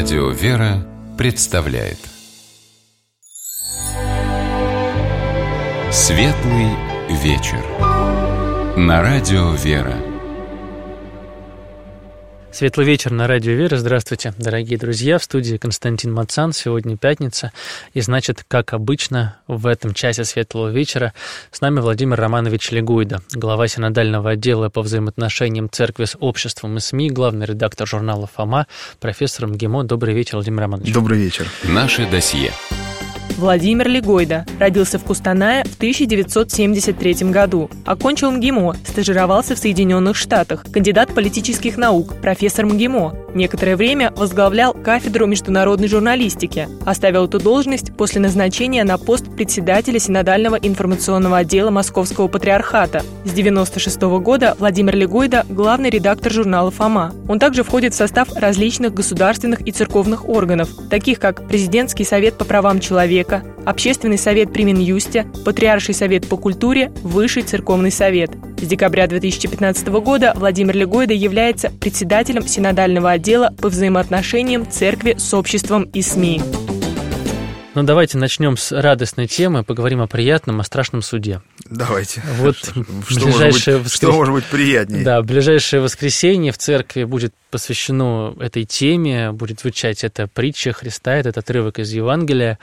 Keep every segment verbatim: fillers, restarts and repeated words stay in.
Радио «Вера» представляет Светлый вечер на Радио «Вера». Светлый вечер на Радио «Вера». Здравствуйте, дорогие друзья. В студии Константин Мацан. Сегодня пятница. И значит, как обычно, в этом часе Светлого вечера с нами Владимир Романович Легуйда, глава синодального отдела по взаимоотношениям церкви с обществом и СМИ, главный редактор журнала «Фома», профессор МГИМО. Добрый вечер, Владимир Романович. Добрый вечер. Наше досье. Владимир Легуйда родился в Кустанае в тысяча девятьсот семьдесят третьем году. Окончил МГИМО, стажировался в Соединенных Штатах, кандидат политических наук, профессор МГИМО. Некоторое время возглавлял кафедру международной журналистики. Оставил эту должность после назначения на пост председателя синодального информационного отдела Московского патриархата. С девяносто шестого года Владимир Легуйда – главный редактор журнала «Фома». Он также входит в состав различных государственных и церковных органов, таких как Президентский совет по правам человека, Общественный совет при Минюсте, Патриарший совет по культуре, Высший церковный совет. С декабря две тысячи пятнадцатого года Владимир Легуйда является председателем синодального отдела по взаимоотношениям церкви с обществом и СМИ. Ну, давайте начнем с радостной темы, поговорим о приятном, о страшном суде. Давайте. Вот что, ближайшее может быть, воскрес... что может быть приятнее? Да, ближайшее воскресенье в церкви будет посвящено этой теме, будет звучать эта притча Христа, этот отрывок из Евангелия.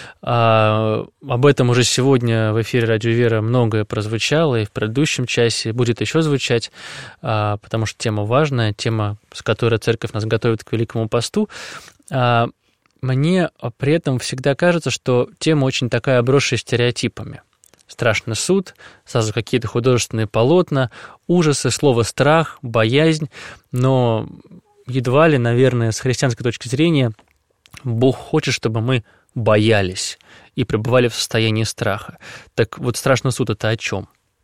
А, об этом уже сегодня в эфире Радио «Вера» многое прозвучало, и в предыдущем часе будет еще звучать, а, потому что тема важная, тема, с которой церковь нас готовит к Великому посту. А, Мне при этом всегда кажется, что тема очень такая обросшая стереотипами. Страшный суд, сразу какие-то художественные полотна, ужасы, слово «страх», «боязнь». Но едва ли, наверное, с христианской точки зрения, Бог хочет, чтобы мы боялись и пребывали в состоянии страха. Так вот, страшный суд – это о чем?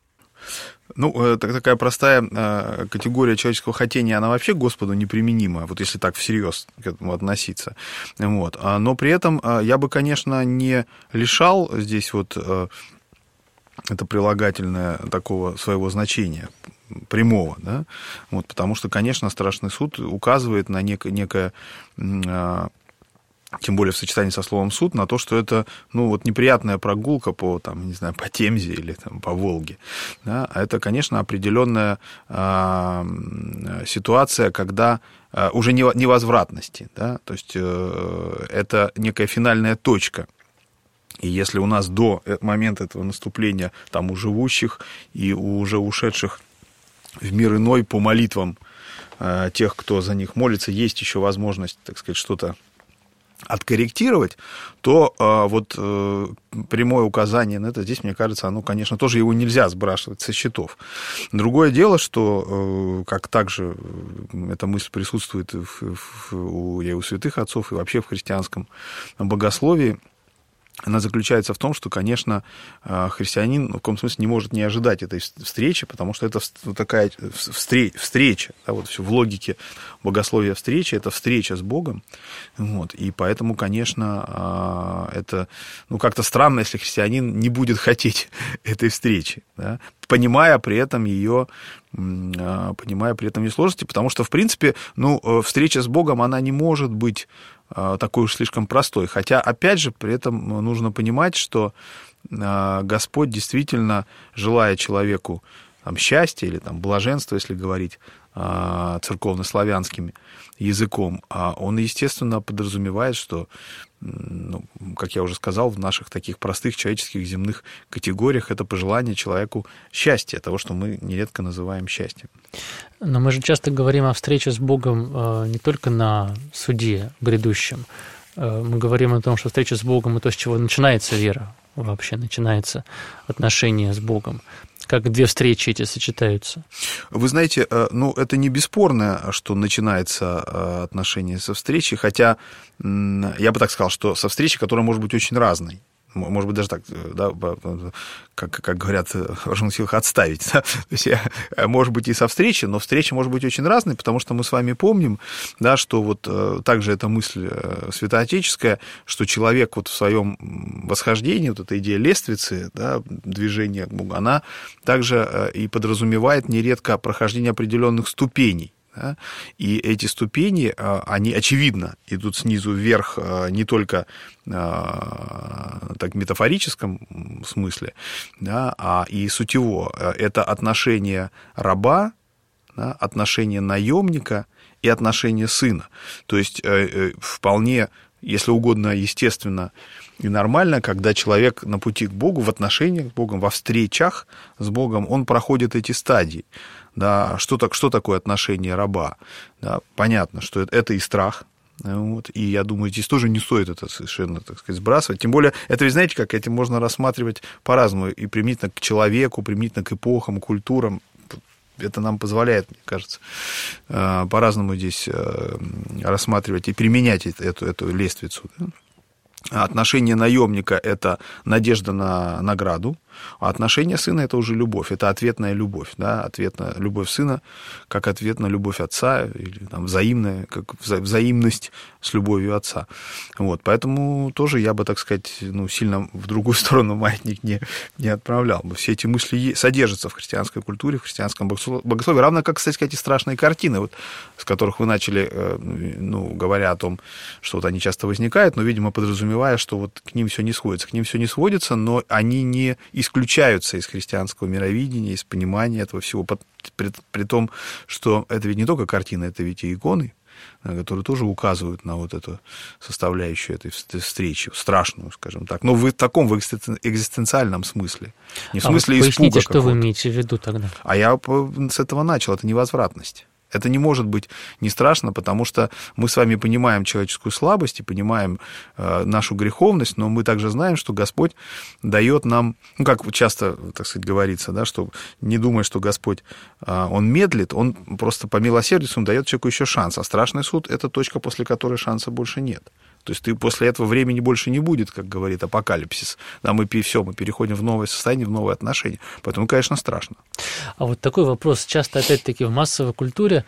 Ну, такая простая категория человеческого хотения, она вообще к Господу неприменима, вот если так всерьез к этому относиться. Вот. Но при этом я бы, конечно, не лишал здесь вот это прилагательное такого своего значения прямого, да? Вот, потому что, конечно, страшный суд указывает на некое, некое тем более в сочетании со словом «суд», на то, что это, ну, вот неприятная прогулка по, там, не знаю, по Темзе или там, по Волге. Да? А это, конечно, определенная э, ситуация, когда э, уже невозвратности, да? То есть э, это некая финальная точка. И если у нас до момента этого наступления там у живущих и у уже ушедших в мир иной по молитвам э, тех, кто за них молится, есть еще возможность, так сказать, что-то откорректировать, то э, вот э, прямое указание на это, здесь, мне кажется, оно, конечно, тоже его нельзя сбрасывать со счетов. Другое дело, что, э, как также эта мысль присутствует в, в, у, и у святых отцов, и вообще в христианском богословии, она заключается в том, что, конечно, христианин в каком смысле не может не ожидать этой встречи, потому что это такая встреча, да, вот все в логике богословия встречи, это встреча с Богом, вот, и поэтому, конечно, это, ну, как-то странно, если христианин не будет хотеть этой встречи, да, понимая при этом ее, понимая при этом ее сложности, потому что, в принципе, ну, встреча с Богом, она не может быть такой уж слишком простой. Хотя, опять же, при этом нужно понимать, что Господь действительно, желая человеку там, счастья или там, блаженства, если говорить церковнославянским языком, он, естественно, подразумевает, что, ну, как я уже сказал, в наших таких простых человеческих земных категориях это пожелание человеку счастья, того, что мы нередко называем счастьем. Но мы же часто говорим о встрече с Богом не только на суде грядущем. Мы говорим о том, что встреча с Богом – это то, с чего начинается вера, вообще начинается отношение с Богом. Как две встречи эти сочетаются? Вы знаете, ну, это не бесспорно, что начинается отношение со встречи, хотя я бы так сказал, что со встречи, которая может быть очень разной. Может быть, даже так, да, как, как говорят в вооруженных силах, отставить. Да? То есть, может быть, и со встречи, но встреча может быть очень разной, потому что мы с вами помним, да, что вот также эта мысль святоотеческая, что человек вот в своем восхождении, вот эта идея лествицы, да, движения к Богу, она также и подразумевает нередко прохождение определенных ступеней. Да? И эти ступени, они, очевидно, идут снизу вверх не только так, в метафорическом смысле, да, а и сутево. Это отношение раба, да, отношение наемника и отношение сына. То есть вполне, если угодно, естественно и нормально, когда человек на пути к Богу, в отношениях с Богом, во встречах с Богом, он проходит эти стадии. Да, что, так, что такое отношение раба? Да, понятно, что это, это и страх. Вот, и я думаю, здесь тоже не стоит это совершенно, так сказать, сбрасывать. Тем более, это, вы знаете, как этим можно рассматривать по-разному. И применительно к человеку, применительно к эпохам, культурам. Это нам позволяет, мне кажется, по-разному здесь рассматривать и применять эту, эту лествицу. Отношение наемника – это надежда на награду, а отношение сына – это уже любовь, это ответная любовь, да, ответная любовь сына, как ответ на любовь отца, или там, взаимная, как вза- взаимность с любовью отца. Вот, поэтому тоже я бы, так сказать, ну, сильно в другую сторону маятник не, не отправлял бы. Все эти мысли содержатся в христианской культуре, в христианском богословии, равно как, кстати, эти страшные картины, вот, с которых вы начали, ну, говоря о том, что вот они часто возникают, но, видимо, подразумевая, что вот к ним все не сводится. К ним все не сводится, но они не исключаются из христианского мировидения, из понимания этого всего, при, при том, что это ведь не только картины, это ведь и иконы, которые тоже указывают на вот эту составляющую этой встречи, страшную, скажем так, но в таком в экзистенциальном смысле, не в смысле а вот испуга поясните, что какого-то. вы имеете в виду тогда? А я с этого начал, это невозвратность. Это не может быть не страшно, потому что мы с вами понимаем человеческую слабость и понимаем э, нашу греховность, но мы также знаем, что Господь дает нам, ну, как часто, так сказать, говорится, да, что не думай, что Господь, э, Он медлит, Он просто по милосердию Он дает человеку еще шанс, а страшный суд – это точка, после которой шанса больше нет. То есть ты после этого времени больше не будет, как говорит апокалипсис. Да, мы все, мы переходим в новое состояние, в новые отношения. Поэтому, конечно, страшно. А вот такой вопрос. Часто, опять-таки, в массовой культуре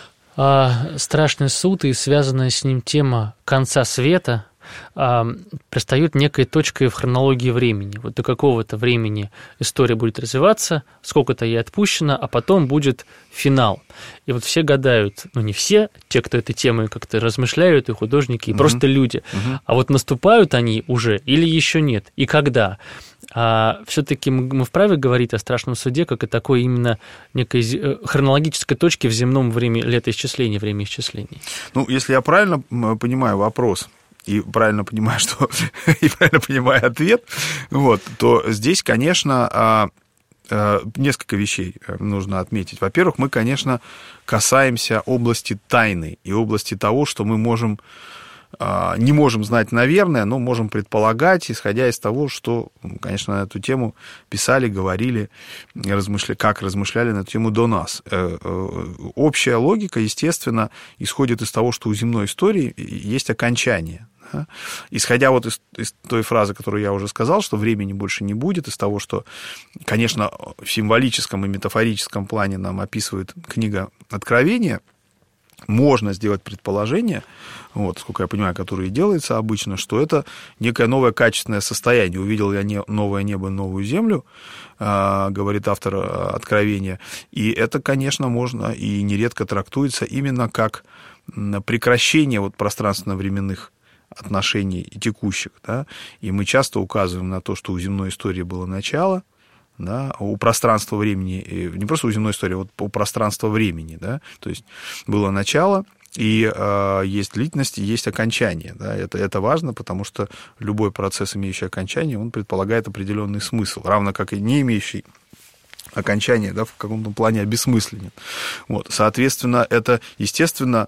а, страшный суд и связанная с ним тема конца света а, предстают некой точкой в хронологии времени. Вот до какого-то времени история будет развиваться, сколько-то ей отпущено, а потом будет финал. И вот все гадают, ну не все, те, кто этой темой как-то размышляют, и художники, и mm-hmm. просто люди, mm-hmm. а вот наступают они уже или еще нет, и когда? А все-таки мы вправе говорить о страшном суде как о такой именно некой хронологической точке в земном времени летоисчислении, времяисчислении. Ну, если я правильно понимаю вопрос, и правильно понимаю, что и правильно понимаю ответ, вот, то здесь, конечно, несколько вещей нужно отметить. Во-первых, мы, конечно, касаемся области тайны и области того, что мы можем, не можем знать, наверное, но можем предполагать, исходя из того, что, конечно, на эту тему писали, говорили, размышляли, как размышляли на эту тему до нас. Общая логика, естественно, исходит из того, что у земной истории есть окончание. Исходя вот из, из той фразы, которую я уже сказал, что времени больше не будет, из того, что, конечно, в символическом и метафорическом плане нам описывает книга Откровения, можно сделать предположение, вот, сколько я понимаю, которое и делается обычно, что это некое новое качественное состояние. Увидел я не, новое небо, новую землю, э, говорит автор Откровения, и это, конечно, можно и нередко трактуется именно как прекращение вот пространственно-временных отношений и текущих, да, и мы часто указываем на то, что у земной истории было начало, да, у пространства времени, не просто у земной истории, а вот у пространства времени, да, то есть было начало, и э, есть длительность, и есть окончание, да, это, это важно, потому что любой процесс, имеющий окончание, он предполагает определенный смысл, равно как и не имеющий окончания, да, в каком-то плане обесмысленен. Вот, соответственно, это, естественно,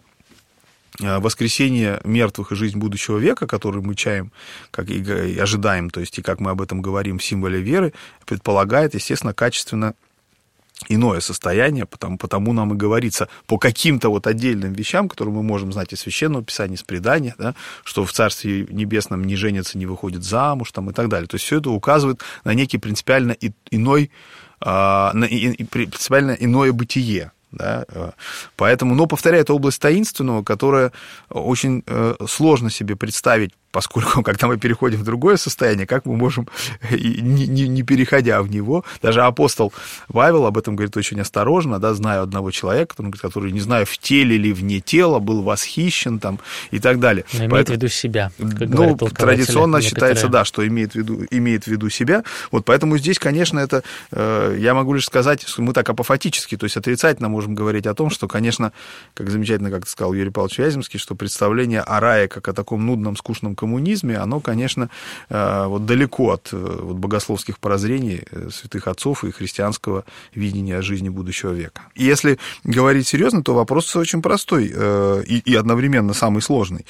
воскресение мертвых и жизнь будущего века, который мы чаем, как и ожидаем, то есть и как мы об этом говорим в символе веры, предполагает, естественно, качественно иное состояние, потому, потому нам и говорится по каким-то вот отдельным вещам, которые мы можем знать из Священного Писания, из предания, да, что в Царстве Небесном не женятся, не выходят замуж там, и так далее. То есть все это указывает на некий принципиально иной, на принципиально иное бытие. Да? Поэтому, но, повторяю, это область таинственного, которая очень сложно себе представить, поскольку, когда мы переходим в другое состояние, как мы можем, не, не, не переходя в него, даже апостол Павел об этом говорит очень осторожно, да, знаю одного человека, который, не знаю, в теле или вне тела, был восхищен там, и так далее. Но имеет поэтому, в виду себя. Как ну, традиционно некоторые. считается, да, что имеет в виду, имеет в виду себя. Вот поэтому здесь, конечно, это, э, я могу лишь сказать, что мы так апофатически, то есть отрицательно можем говорить о том, что, конечно, как замечательно, как сказал Юрий Павлович Вяземский, что представление о рае как о таком нудном, скучном коммунизме, оно, конечно, вот далеко от вот богословских прозрений святых отцов и христианского видения жизни будущего века. И если говорить серьезно, то вопрос очень простой и, и одновременно самый сложный.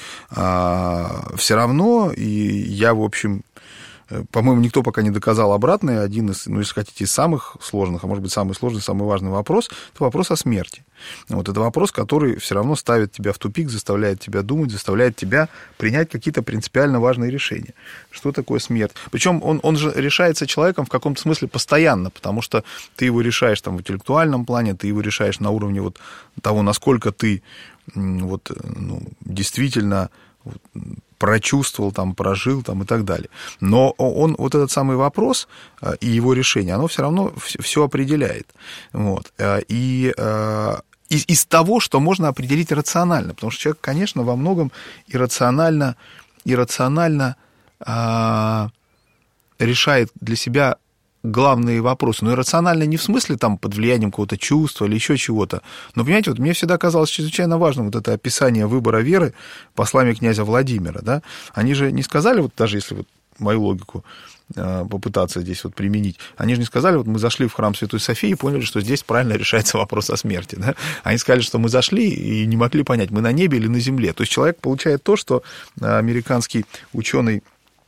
Все равно, и я, в общем, по-моему, никто пока не доказал обратное. Один из, ну, если хотите, из самых сложных, а может быть, самый сложный, самый важный вопрос, это вопрос о смерти. Вот это вопрос, который все равно ставит тебя в тупик, заставляет тебя думать, заставляет тебя принять какие-то принципиально важные решения. Что такое смерть? Причем он, он же решается человеком в каком-то смысле постоянно, потому что ты его решаешь там в интеллектуальном плане, ты его решаешь на уровне вот того, насколько ты вот, ну, действительно прочувствовал, там, прожил там, и так далее. Но он, вот этот самый вопрос и его решение, оно все равно все определяет. Вот. И из, из того, что можно определить рационально, потому что человек, конечно, во многом иррационально, иррационально а, решает для себя главные вопросы. Но иррационально не в смысле там под влиянием какого-то чувства или еще чего-то. Но, понимаете, вот мне всегда казалось чрезвычайно важным вот это описание выбора веры послами князя Владимира. Да? Они же не сказали, вот даже если вот мою логику попытаться здесь вот применить, они же не сказали, вот мы зашли в храм Святой Софии и поняли, что здесь правильно решается вопрос о смерти. Да? Они сказали, что мы зашли и не могли понять, мы на небе или на земле. То есть человек получает то, что американский ученый,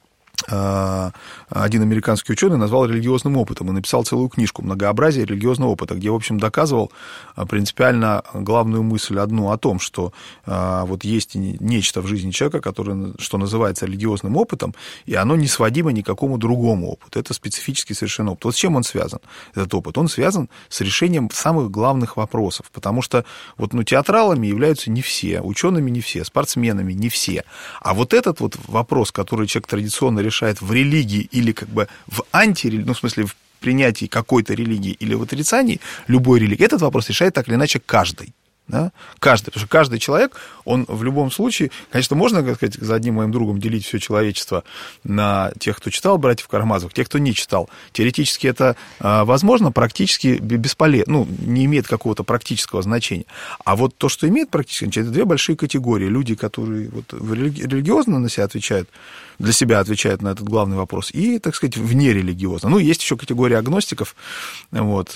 один американский ученый назвал религиозным опытом и написал целую книжку «Многообразие религиозного опыта», где, в общем, доказывал принципиально главную мысль одну о том, что вот есть нечто в жизни человека, которое, что называется религиозным опытом, и оно не сводимо ни к какому другому опыту. Это специфический совершенно опыт. Вот с чем он связан, этот опыт? Он связан с решением самых главных вопросов, потому что вот, ну, театралами являются не все, учеными не все, спортсменами не все. А вот этот вот вопрос, который человек традиционно решает в религии или как бы в антирелигии, ну, в смысле, в принятии какой-то религии или в отрицании любой религии, этот вопрос решает так или иначе каждый. Да? Каждый, потому что каждый человек, он в любом случае, конечно, можно, как сказать, за одним моим другом делить все человечество на тех, кто читал «Братьев Карамазовых», тех, кто не читал. Теоретически это возможно, практически бесполезно, ну, не имеет какого-то практического значения. А вот то, что имеет практическое значение, это две большие категории. Люди, которые вот религиозно на себя отвечают, для себя отвечают на этот главный вопрос, и, так сказать, вне религиозно. Ну, есть еще категория агностиков, вот,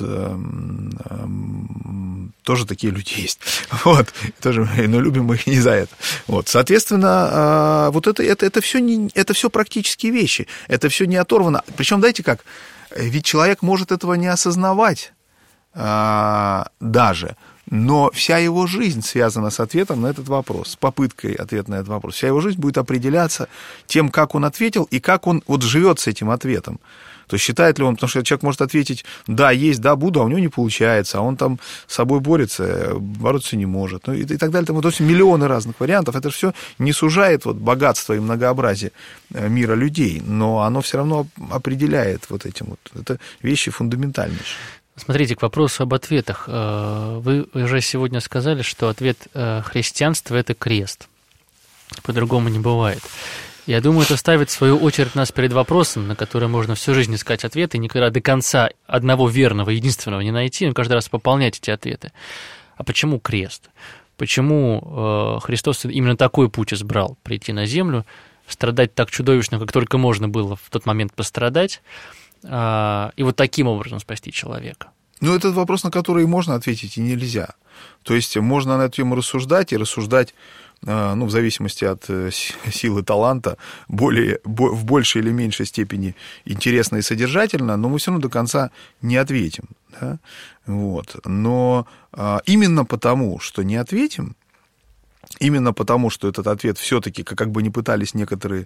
тоже такие люди есть. Вот, тоже, но любим мы их не за это. Вот, соответственно, вот это, это, это, все не, это все практические вещи, это все не оторвано. Причем, знаете как, ведь человек может этого не осознавать а, даже, но вся его жизнь связана с ответом на этот вопрос, с попыткой ответа на этот вопрос. Вся его жизнь будет определяться тем, как он ответил и как он вот живет с этим ответом. То есть считает ли он, потому что человек может ответить, да, есть, да, буду, а у него не получается, а он там с собой борется, бороться не может, ну и, и так далее. Там, то есть миллионы разных вариантов. Это все не сужает вот богатство и многообразие мира людей, но оно все равно определяет вот этим вот. Это вещи фундаментальнейшие. Смотрите, к вопросу об ответах. Вы уже сегодня сказали, что ответ христианства – это крест. По-другому не бывает. Я думаю, это ставит, в свою очередь, нас перед вопросом, на который можно всю жизнь искать ответы, и никогда до конца одного верного, единственного не найти, но каждый раз пополнять эти ответы. А почему крест? Почему Христос именно такой путь избрал – прийти на землю, страдать так чудовищно, как только можно было в тот момент пострадать, и вот таким образом спасти человека? Ну, это вопрос, на который можно ответить, и нельзя. То есть можно на эту тему рассуждать, и рассуждать, ну, в зависимости от силы таланта, более, в большей или меньшей степени интересно и содержательно, но мы все равно до конца не ответим. Да? Вот. Но именно потому, что не ответим, именно потому, что этот ответ все-таки, как бы ни пытались некоторые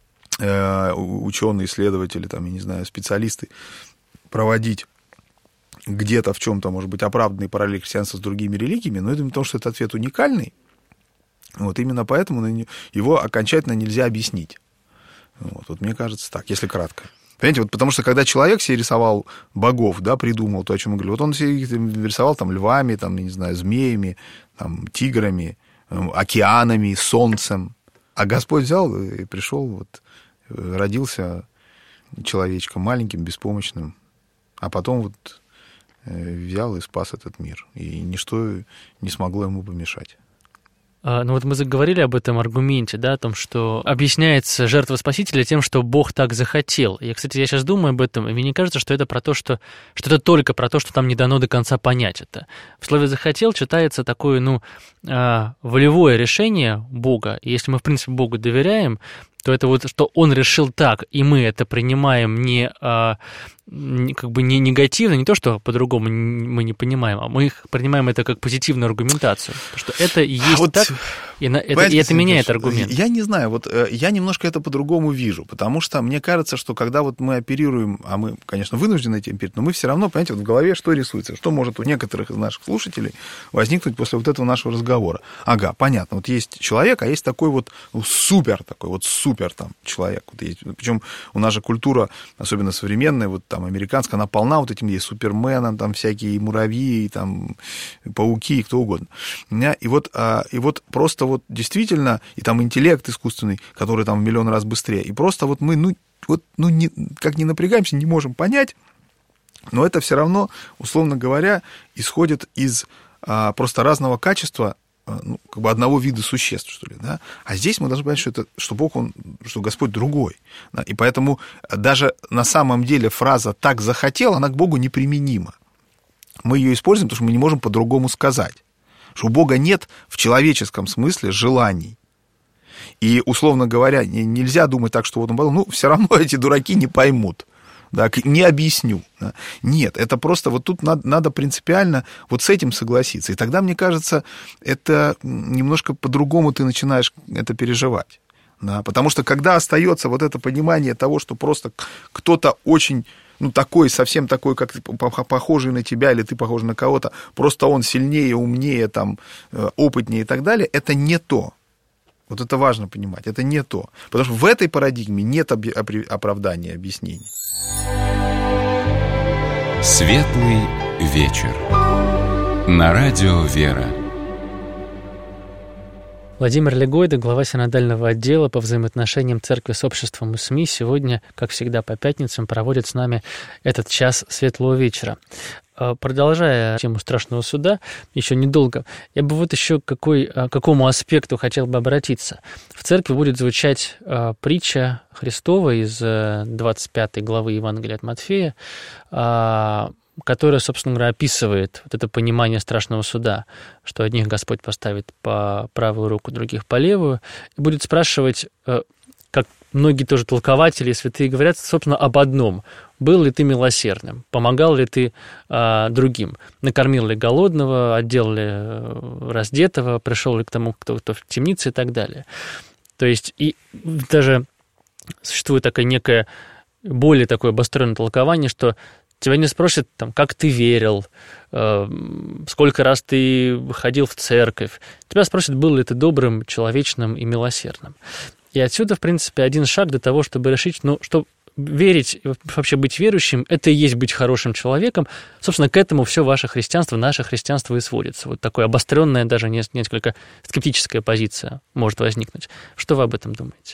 ученые, исследователи, там, я не знаю, специалисты проводить где-то в чем-то, может быть, оправданный параллель христианства с другими религиями, но это потому, что этот ответ уникальный. Вот именно поэтому его окончательно нельзя объяснить. Вот, вот мне кажется так, если кратко. Понимаете, вот потому что когда человек себе рисовал богов, да, придумал то, о чем мы говорили, вот он себе рисовал там львами, там, не знаю, змеями, там, тиграми, океанами, солнцем. А Господь взял и пришел, вот, родился человечком маленьким, беспомощным, а потом вот взял и спас этот мир. И ничто не смогло ему помешать. Ну вот мы заговорили об этом аргументе, да, о том, что объясняется жертва Спасителя тем, что Бог так захотел. И, кстати, я сейчас думаю об этом, и мне не кажется, что это про то, что, что это только про то, что там не дано до конца понять это. В слове «захотел» читается такое, ну, волевое решение Бога. И если мы, в принципе, Богу доверяем, то это вот, что Он решил так, и мы это принимаем не, а, не как бы не негативно, не то, что по-другому мы не понимаем, а мы принимаем это как позитивную аргументацию. Потому что это и есть вот, так, и, на, это, и это меняет аргумент. Я не знаю, вот я немножко это по-другому вижу, потому что мне кажется, что когда вот мы оперируем, а мы, конечно, вынуждены этим оперировать, но мы все равно, понимаете, вот в голове что рисуется, что может у некоторых из наших слушателей возникнуть после вот этого нашего разговора. Ага, понятно, вот есть человек, а есть такой вот ну, супер, такой вот супер супер там человек. Вот есть, причем у нас же культура, особенно современная, вот там американская, она полна вот этим есть суперменом, там всякие муравьи, там пауки и кто угодно. И вот, и вот просто вот действительно, и там интеллект искусственный, который там в миллион раз быстрее, и просто вот мы, ну, вот, ну не, как не напрягаемся, не можем понять, но это все равно, условно говоря, исходит из а, просто разного качества, ну, как бы одного вида существ, что ли, да? А здесь мы должны понять, что, это, что Бог, он, что Господь другой. Да? И поэтому даже на самом деле фраза «так захотел», она к Богу неприменима. Мы ее используем, потому что мы не можем по-другому сказать. Что у Бога нет в человеческом смысле желаний. И, условно говоря, нельзя думать так, что вот он подумал, ну, все равно эти дураки не поймут. Да, не объясню. Да. Нет, это просто вот тут надо, надо принципиально вот с этим согласиться. И тогда, мне кажется, это немножко по-другому ты начинаешь это переживать. Да. Потому что когда остается вот это понимание того, что просто кто-то очень, ну, такой, совсем такой, как ты, похожий на тебя, или ты похож на кого-то, просто он сильнее, умнее, там, опытнее и так далее, это не то. Вот это важно понимать, это не то. Потому что в этой парадигме нет оправдания, объяснений. Светлый вечер. На радио «Вера». Владимир Легойда, глава синодального отдела по взаимоотношениям церкви с обществом и СМИ, сегодня, как всегда по пятницам, проводит с нами этот час светлого вечера. Продолжая тему страшного суда, еще недолго, я бы вот еще какой, к какому аспекту хотел бы обратиться. В церкви будет звучать а, притча Христова из двадцать пятой главы Евангелия от Матфея, а, которая, собственно говоря, описывает вот это понимание страшного суда, что одних Господь поставит по правую руку, других по левую, и будет спрашивать, как многие тоже толкователи, святые говорят, собственно, об одном. Был ли ты милосердным? Помогал ли ты а, другим? Накормил ли голодного? Отдел ли раздетого? Пришел ли к тому, кто, кто в темнице и так далее? То есть и даже существует такое некое, более такое обостренное толкование, что тебя не спросят, там, как ты верил, э, сколько раз ты ходил в церковь. Тебя спросят, был ли ты добрым, человечным и милосердным. И отсюда, в принципе, один шаг до того, чтобы решить, ну, что верить, вообще быть верующим, это и есть быть хорошим человеком. Собственно, к этому все ваше христианство, наше христианство и сводится. Вот такая обостренная, даже несколько скептическая позиция может возникнуть. Что вы об этом думаете?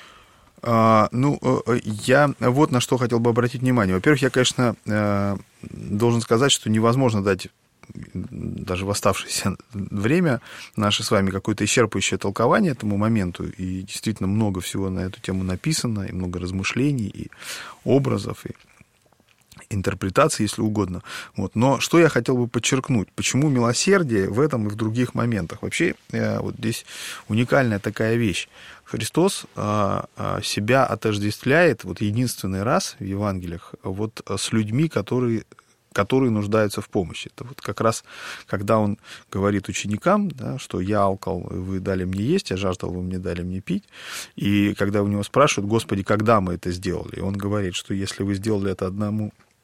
А, ну, я вот на что хотел бы обратить внимание. Во-первых, я, конечно, должен сказать, что невозможно дать даже в оставшееся время наше с вами какое-то исчерпывающее толкование этому моменту, и действительно много всего на эту тему написано, и много размышлений, и образов, и интерпретаций, если угодно. Вот. Но что я хотел бы подчеркнуть, почему милосердие в этом и в других моментах? Вообще, вот здесь уникальная такая вещь. Христос себя отождествляет вот единственный раз в Евангелиях вот с людьми, которые которые нуждаются в помощи. Это вот как раз, когда он говорит ученикам, да, что я алкал, вы дали мне есть, я жаждал, вы мне дали мне пить. И когда у него спрашивают, Господи, когда мы это сделали? И он говорит, что если вы сделали это одному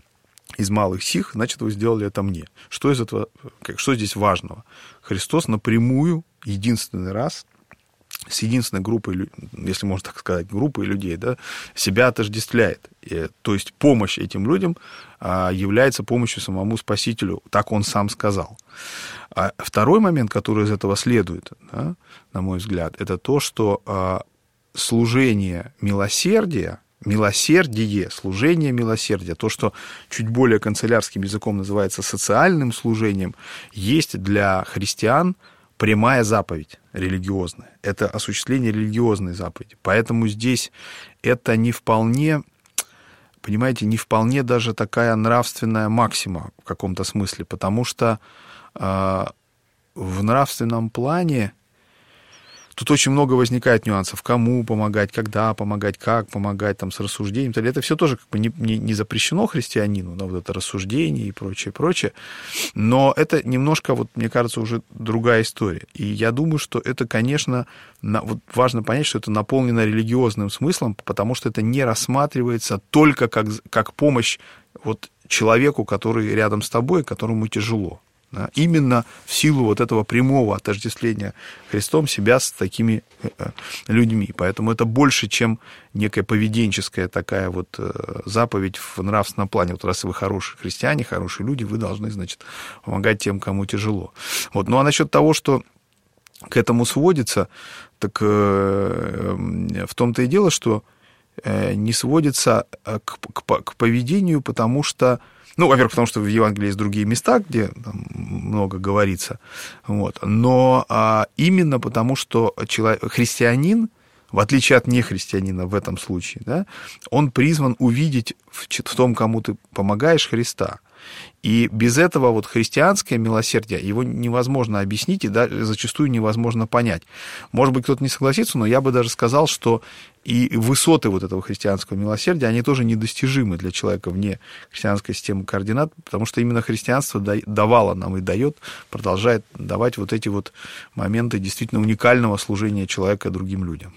из малых сих, значит, вы сделали это мне. Что из этого, что здесь важного? Христос напрямую, единственный раз, с единственной группой, если можно так сказать, группой людей, да, себя отождествляет. И, то есть помощь этим людям а, является помощью самому Спасителю, так он сам сказал. А второй момент, который из этого следует, да, на мой взгляд, это то, что а, служение милосердия, милосердие, служение милосердия, то, что чуть более канцелярским языком называется социальным служением, есть для христиан прямая заповедь религиозная. Это осуществление религиозной заповеди. Поэтому здесь это не вполне, понимаете, не вполне даже такая нравственная максима в каком-то смысле, потому что э, в нравственном плане тут очень много возникает нюансов. Кому помогать, когда помогать, как помогать, там, с рассуждением. Это все тоже как бы не, не, не запрещено христианину, да, вот это рассуждение и прочее, прочее. Но это немножко, вот, мне кажется, уже другая история. И я думаю, что это, конечно, на, вот важно понять, что это наполнено религиозным смыслом, потому что это не рассматривается только как, как помощь вот, человеку, который рядом с тобой, которому тяжело. Да, именно в силу вот этого прямого отождествления Христом себя с такими людьми. Поэтому это больше, чем некая поведенческая такая вот заповедь в нравственном плане. Вот раз вы хорошие христиане, хорошие люди, вы должны, значит, помогать тем, кому тяжело. Вот. Ну, а насчет того, что к этому сводится, так в том-то и дело, что не сводится к, к, к поведению, потому что Ну, во-первых, потому что в Евангелии есть другие места, где там много говорится. Вот. Но а, именно потому, что человек, христианин, в отличие от нехристианина в этом случае, да, он призван увидеть в, в том, кому ты помогаешь, Христа. И без этого вот христианское милосердие, его невозможно объяснить и даже зачастую невозможно понять. Может быть, кто-то не согласится, но я бы даже сказал, что и высоты вот этого христианского милосердия, они тоже недостижимы для человека вне христианской системы координат, потому что именно христианство давало нам и дает, продолжает давать вот эти вот моменты действительно уникального служения человека другим людям.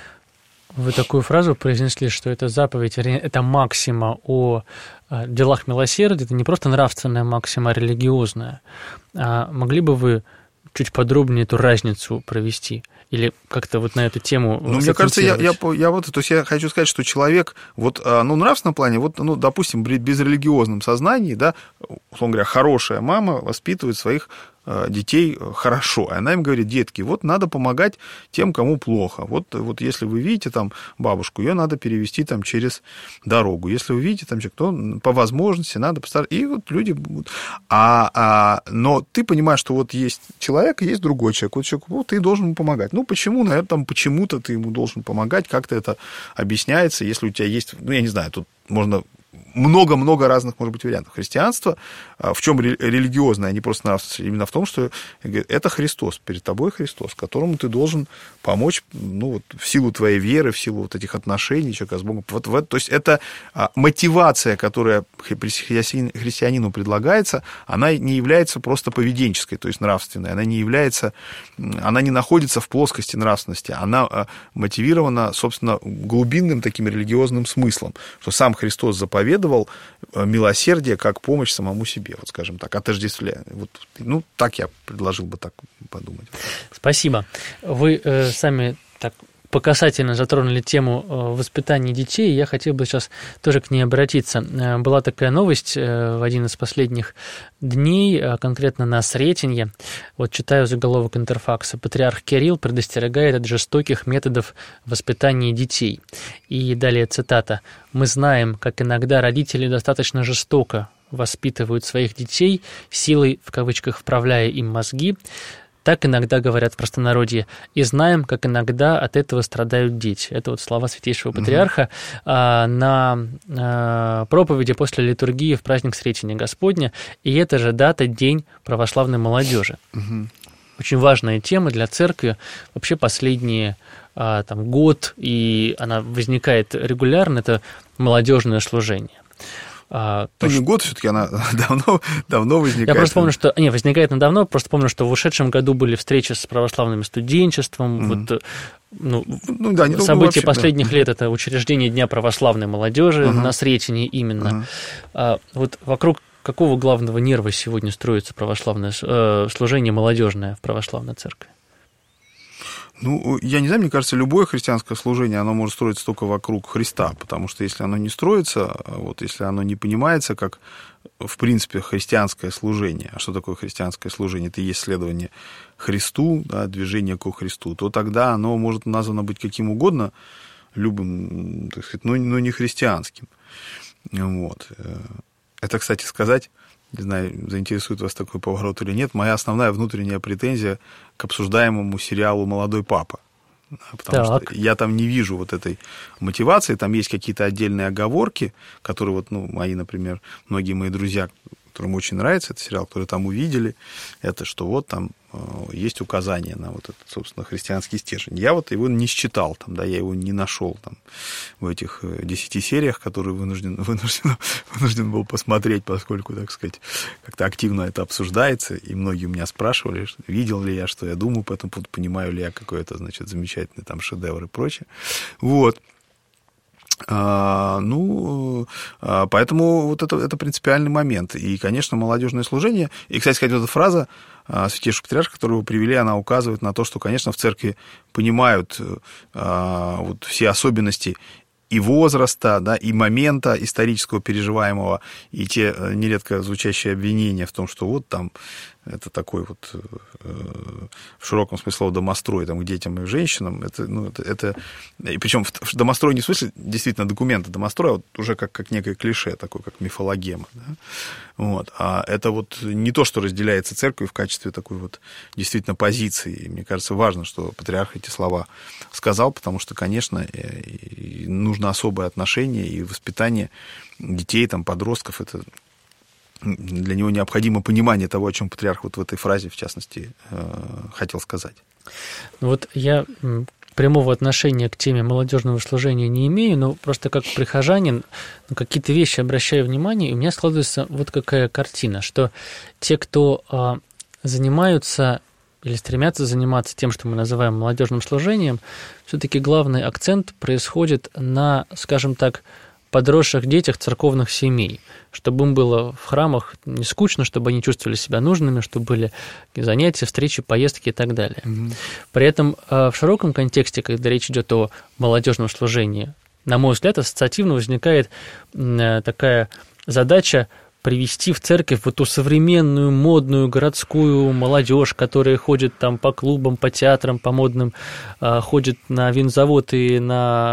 Вы такую фразу произнесли, что это заповедь, это максима о делах милосердия, это не просто нравственная максима, а религиозная. А могли бы вы чуть подробнее эту разницу провести? Или как-то вот на эту тему... Ну, мне кажется, я, я, я вот, то есть я хочу сказать, что человек, вот, ну, в нравственном плане, вот, ну, допустим, в безрелигиозном сознании, да, условно говоря, хорошая мама воспитывает своих детей хорошо. И она им говорит: детки, вот надо помогать тем, кому плохо. Вот, вот если вы видите там бабушку, ее надо перевести там через дорогу. Если вы видите там человек, то по возможности надо постараться. И вот люди будут... А, а, но ты понимаешь, что вот есть человек, есть другой человек. Вот человек, вот ты должен ему помогать. Ну, почему? Наверное, там почему-то ты ему должен помогать. Как-то это объясняется, если у тебя есть... Ну, я не знаю, тут можно... Много-много разных, может быть, вариантов. Христианство, в чем религиозное, а не просто нравственное, именно в том, что это Христос, перед тобой Христос, которому ты должен помочь, ну, вот, в силу твоей веры, в силу вот этих отношений человека с Богом. Вот, вот, то есть это мотивация, которая христианину предлагается, она не является просто поведенческой, то есть нравственной, она не является, она не находится в плоскости нравственности, она мотивирована, собственно, глубинным таким религиозным смыслом, что сам Христос заповедовал милосердие как помощь самому себе, вот скажем так, отождествляя. Вот, ну, так я предложил бы так подумать. Спасибо. Вы э, сами так по-касательно затронули тему воспитания детей, я хотел бы сейчас тоже к ней обратиться. Была такая новость в один из последних дней, конкретно на Сретенье. Вот читаю заголовок Интерфакса. Патриарх Кирилл предостерегает от жестоких методов воспитания детей. И далее цитата. «Мы знаем, как иногда родители достаточно жестоко воспитывают своих детей, силой, в кавычках, вправляя им мозги. Так иногда говорят в простонародье, и знаем, как иногда от этого страдают дети». Это вот слова Святейшего Патриарха mm-hmm. а, на а, проповеди после литургии в праздник Сретения Господня, и это же дата День православной молодежи. Mm-hmm. Очень важная тема для церкви, вообще последние а, там, год, и она возникает регулярно, это молодежное служение. А, ну, не что... год, все-таки она давно, давно возникает. Я просто помню, что... Не, возникает она давно, просто помню, что в ушедшем году были встречи с православным студенчеством, mm-hmm. вот... Ну, ну, да, события вообще, последних да. лет – это учреждение Дня православной молодежи uh-huh. на Сретенье именно. Uh-huh. А, вот вокруг какого главного нерва сегодня строится православное э, служение молодежное в православной церкви? Ну, я не знаю, мне кажется, любое христианское служение, оно может строиться только вокруг Христа, потому что если оно не строится, вот, если оно не понимается как, в принципе, христианское служение, а что такое христианское служение? Это и есть следование Христу, да, движение ко Христу, то тогда оно может названо быть каким угодно, любым, так сказать, но, но не христианским. Вот. Это, кстати, сказать... Не знаю, заинтересует вас такой поворот или нет. Моя основная внутренняя претензия к обсуждаемому сериалу «Молодой папа». Потому так. что я там не вижу вот этой мотивации. Там есть какие-то отдельные оговорки, которые вот, ну, мои, например, многие мои друзья, которым очень нравится этот сериал, которые там увидели, это что вот там есть указание на вот этот, собственно, христианский стержень. Я вот его не считал, там, да, я его не нашел там, в этих десяти сериях, которые вынужден, вынужден, вынужден был посмотреть, поскольку, так сказать, как-то активно это обсуждается, и многие у меня спрашивали, видел ли я, что я думаю, поэтому понимаю ли я, какой это, значит, замечательный там шедевр и прочее. Вот. А, ну, а, поэтому вот это, это принципиальный момент. И, конечно, молодежное служение. И, кстати сказать, вот эта фраза а, святейшего патриарха, которую вы привели, она указывает на то, что, конечно, в церкви понимают а, вот все особенности и возраста, да, и момента исторического переживаемого, и те нередко звучащие обвинения в том, что вот там это такой вот э, в широком смысле слова домострой там, к детям и женщинам. Это, ну, это, это... И причем в домострой не в смысле действительно документа домостроя, а вот уже как, как некое клише, такое как мифологема. Да? Вот. А это вот не то, что разделяется церковью в качестве такой вот действительно позиции. И мне кажется, важно, что патриарх эти слова сказал, потому что, конечно, нужно особое отношение и воспитание детей, там, подростков. Это для него необходимо понимание того, о чем патриарх вот в этой фразе, в частности, хотел сказать. Вот я прямого отношения к теме молодежного служения не имею, но просто как прихожанин на какие-то вещи обращаю внимание, и у меня складывается вот какая картина, что те, кто занимаются или стремятся заниматься тем, что мы называем молодежным служением, все-таки главный акцент происходит на, скажем так, подросших детях церковных семей, чтобы им было в храмах не скучно, чтобы они чувствовали себя нужными, чтобы были занятия, встречи, поездки и так далее. Mm-hmm. При этом в широком контексте, когда речь идет о молодежном служении, на мой взгляд, ассоциативно возникает такая задача привести в церковь вот ту современную, модную, городскую молодежь, которая ходит там по клубам, по театрам, по модным, э, ходит на винзавод и на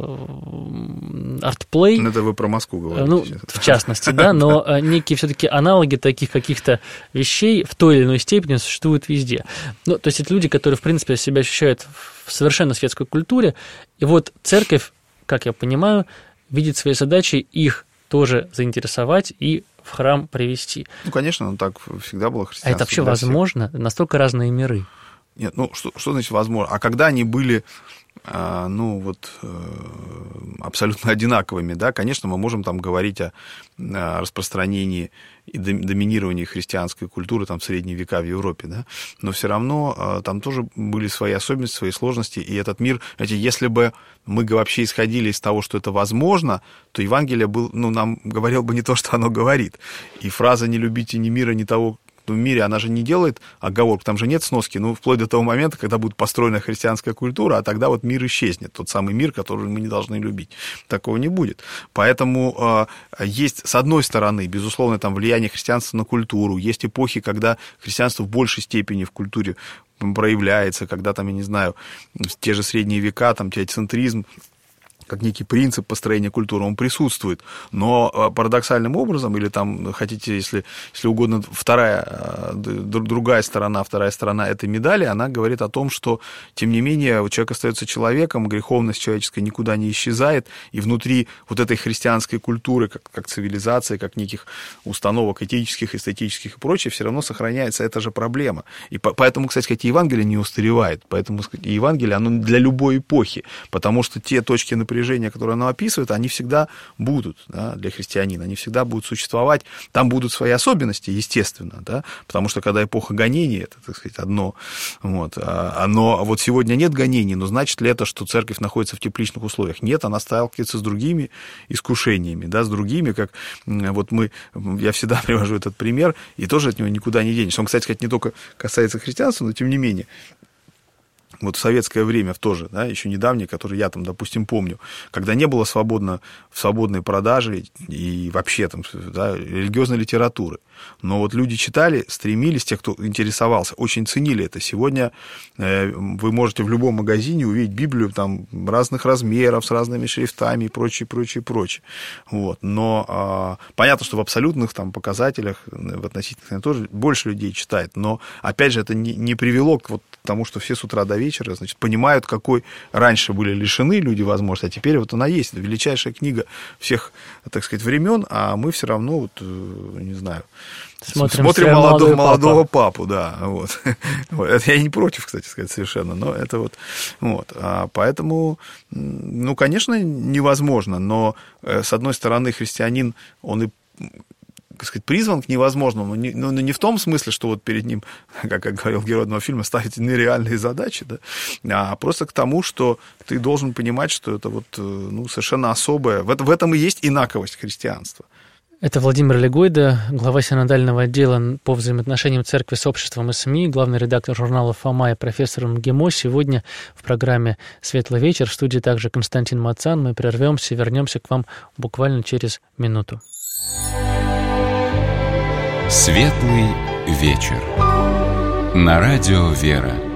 э, артплей. Это вы про Москву говорите. Ну, сейчас. В частности, да, но некие все-таки аналоги таких каких-то вещей в той или иной степени существуют везде. Ну, то есть это люди, которые, в принципе, себя ощущают в совершенно светской культуре, и вот церковь, как я понимаю, видит своей задачей их тоже заинтересовать и в храм привести. Ну, конечно, ну, так всегда было христианство. А это вообще возможно? Всех. Настолько разные миры. Нет, ну, что, что значит возможно? А когда они были, э, ну, вот, э, абсолютно одинаковыми, да, конечно, мы можем там говорить о, о распространении и доминировании христианской культуры там, в средние века в Европе, да, но все равно э, там тоже были свои особенности, свои сложности, и этот мир, знаете, если бы мы вообще исходили из того, что это возможно, то Евангелие был, ну, нам говорил бы не то, что оно говорит. И фраза «не любите ни мира, ни того, в мире», она же не делает оговорок, там же нет сноски, ну, вплоть до того момента, когда будет построена христианская культура, а тогда вот мир исчезнет, тот самый мир, который мы не должны любить. Такого не будет. Поэтому э, есть, с одной стороны, безусловно, там влияние христианства на культуру, есть эпохи, когда христианство в большей степени в культуре проявляется, когда там, я не знаю, те же средние века, там, теоцентризм, как некий принцип построения культуры, он присутствует. Но парадоксальным образом, или там, хотите, если, если угодно, вторая, другая сторона, вторая сторона этой медали, она говорит о том, что, тем не менее, человек остается человеком, греховность человеческая никуда не исчезает, и внутри вот этой христианской культуры, как, как цивилизации, как неких установок этических, эстетических и прочее, все равно сохраняется эта же проблема. И по, поэтому, кстати сказать, Евангелие не устаревает, поэтому, сказать, Евангелие, оно для любой эпохи, потому что те точки, например, напряжения, которые оно описывает, они всегда будут, да, для христианина, они всегда будут существовать. Там будут свои особенности, естественно, да, потому что когда эпоха гонений, это, так сказать, одно, вот, оно, вот сегодня нет гонений, но значит ли это, что церковь находится в тепличных условиях? Нет, она сталкивается с другими искушениями, да, с другими, как вот мы, я всегда привожу этот пример, и тоже от него никуда не денешься. Он, кстати сказать, не только касается христианства, но тем не менее. Вот в советское время тоже, да, еще недавнее, которое я там, допустим, помню, когда не было свободно, свободной продажи и вообще там, да, религиозной литературы. Но вот люди читали, стремились, те, кто интересовался, очень ценили это. Сегодня э, вы можете в любом магазине увидеть Библию там разных размеров, с разными шрифтами и прочее, прочее, прочее. Вот. Но э, понятно, что в абсолютных там показателях, в относительных тоже больше людей читает. Но, опять же, это не, не привело к вот тому, что все с утра до вечера, значит, понимают, какой раньше были лишены люди возможности, а теперь вот она есть. Это величайшая книга всех, так сказать, времен, а мы все равно, вот, не знаю, смотрим, смотрим молодого, молодого папу. папу, да. Вот. Это я не против, кстати сказать, совершенно, но это вот. вот. А поэтому, ну, конечно, невозможно, но, с одной стороны, христианин, он и, так сказать, призван к невозможному, но не, ну, не в том смысле, что вот перед ним, как, как говорил герой одного фильма, ставить нереальные задачи, да, а просто к тому, что ты должен понимать, что это вот, ну, совершенно особое. В, в этом и есть инаковость христианства. Это Владимир Легойда, глава синодального отдела по взаимоотношениям церкви с обществом и СМИ, главный редактор журнала «Фома» и профессор МГИМО. Сегодня в программе «Светлый вечер». В студии также Константин Мацан. Мы прервемся и вернемся к вам буквально через минуту. Светлый вечер. На радио «Вера».